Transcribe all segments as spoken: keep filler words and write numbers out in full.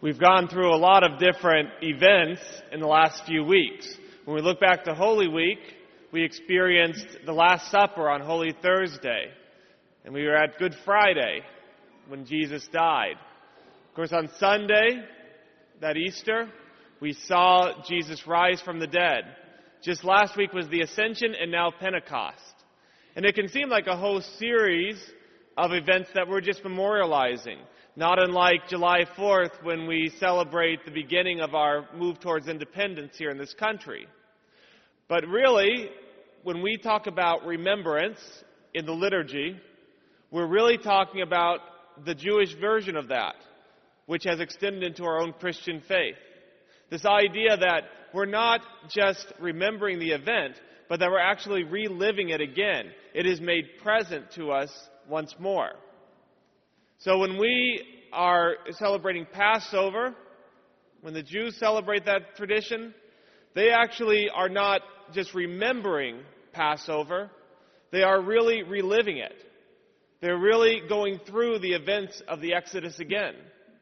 We've gone through a lot of different events in the last few weeks. When we look back to Holy Week, we experienced the Last Supper on Holy Thursday. And we were at Good Friday when Jesus died. Of course, on Sunday, that Easter, we saw Jesus rise from the dead. Just last week was the Ascension and now Pentecost. And it can seem like a whole series of events that we're just memorializing. Not unlike July fourth when we celebrate the beginning of our move towards independence here in this country. But really, when we talk about remembrance in the liturgy, we're really talking about the Jewish version of that, which has extended into our own Christian faith. This idea that we're not just remembering the event, but that we're actually reliving it again. It is made present to us once more. So when we are celebrating Passover, when the Jews celebrate that tradition, they actually are not just remembering Passover, they are really reliving it. They're really going through the events of the Exodus again.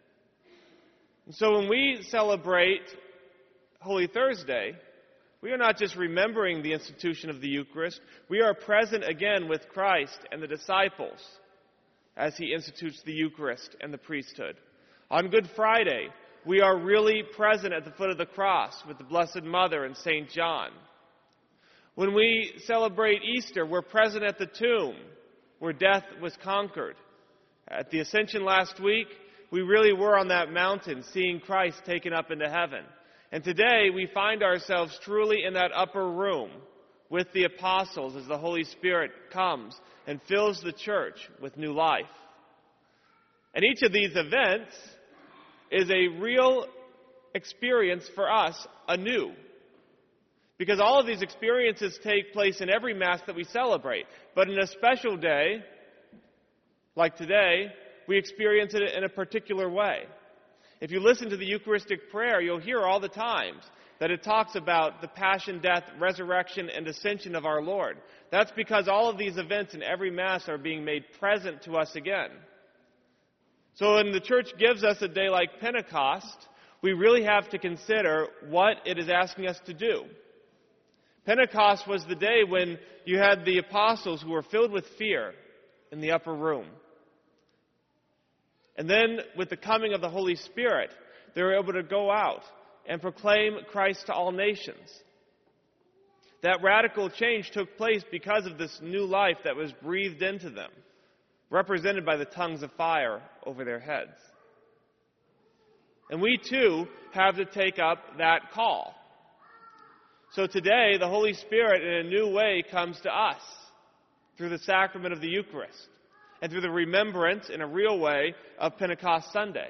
And so when we celebrate Holy Thursday, we are not just remembering the institution of the Eucharist, we are present again with Christ and the disciples as he institutes the Eucharist and the priesthood. On Good Friday, we are really present at the foot of the cross with the Blessed Mother and Saint John. When we celebrate Easter, we're present at the tomb where death was conquered. At the Ascension last week, we really were on that mountain seeing Christ taken up into heaven. And today we find ourselves truly in that upper room with the apostles as the Holy Spirit comes and fills the church with new life. And each of these events is a real experience for us anew. Because all of these experiences take place in every Mass that we celebrate. But in a special day, like today, we experience it in a particular way. If you listen to the Eucharistic prayer, you'll hear all the times that it talks about the passion, death, resurrection, and ascension of our Lord. That's because all of these events in every Mass are being made present to us again. So when the Church gives us a day like Pentecost, we really have to consider what it is asking us to do. Pentecost was the day when you had the apostles who were filled with fear in the upper room. And then, with the coming of the Holy Spirit, they were able to go out and proclaim Christ to all nations. That radical change took place because of this new life that was breathed into them, represented by the tongues of fire over their heads. And we too have to take up that call. So today, the Holy Spirit in a new way comes to us through the sacrament of the Eucharist and through the remembrance in a real way of Pentecost Sunday.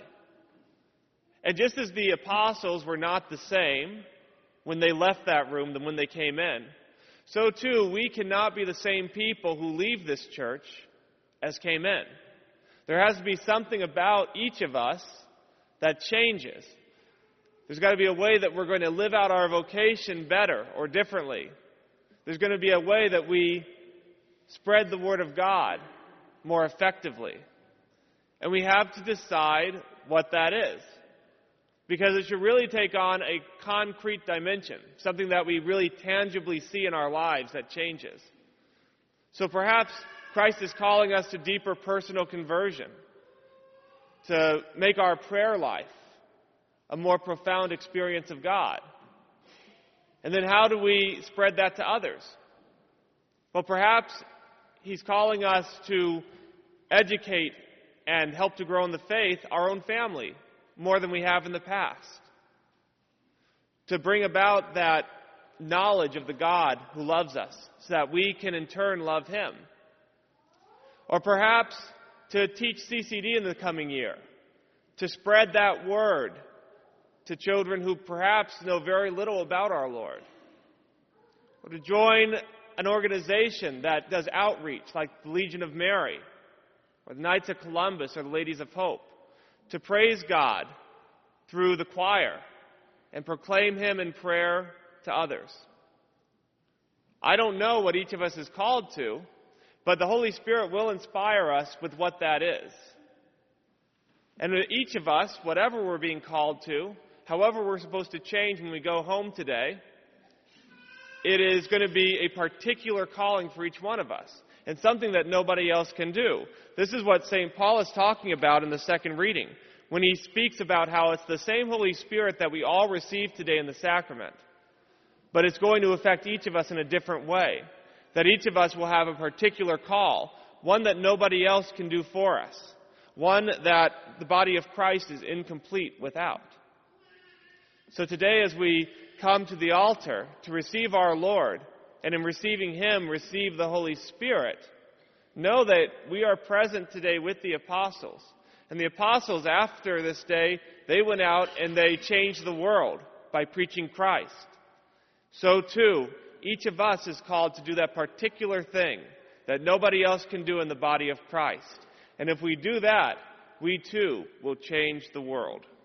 And just as the apostles were not the same when they left that room than when they came in, so too we cannot be the same people who leave this church as came in. There has to be something about each of us that changes. There's got to be a way that we're going to live out our vocation better or differently. There's going to be a way that we spread the Word of God more effectively. And we have to decide what that is. Because it should really take on a concrete dimension, something that we really tangibly see in our lives that changes. So perhaps Christ is calling us to deeper personal conversion, to make our prayer life a more profound experience of God. And then how do we spread that to others? Well, perhaps He's calling us to educate and help to grow in the faith our own family more than we have in the past. To bring about that knowledge of the God who loves us so that we can in turn love Him. Or perhaps to teach C C D in the coming year, to spread that word to children who perhaps know very little about our Lord. Or to join an organization that does outreach like the Legion of Mary, or the Knights of Columbus, or the Ladies of Hope, to praise God through the choir and proclaim Him in prayer to others. I don't know what each of us is called to, but the Holy Spirit will inspire us with what that is. And each of us, whatever we're being called to, however we're supposed to change when we go home today, it is going to be a particular calling for each one of us, and something that nobody else can do. This is what Saint Paul is talking about in the second reading, when he speaks about how it's the same Holy Spirit that we all receive today in the sacrament, but it's going to affect each of us in a different way, that each of us will have a particular call, one that nobody else can do for us, one that the body of Christ is incomplete without. So today, as we come to the altar to receive our Lord, and in receiving Him, receive the Holy Spirit, know that we are present today with the apostles. And the apostles, after this day, they went out and they changed the world by preaching Christ. So too, each of us is called to do that particular thing that nobody else can do in the body of Christ. And if we do that, we too will change the world.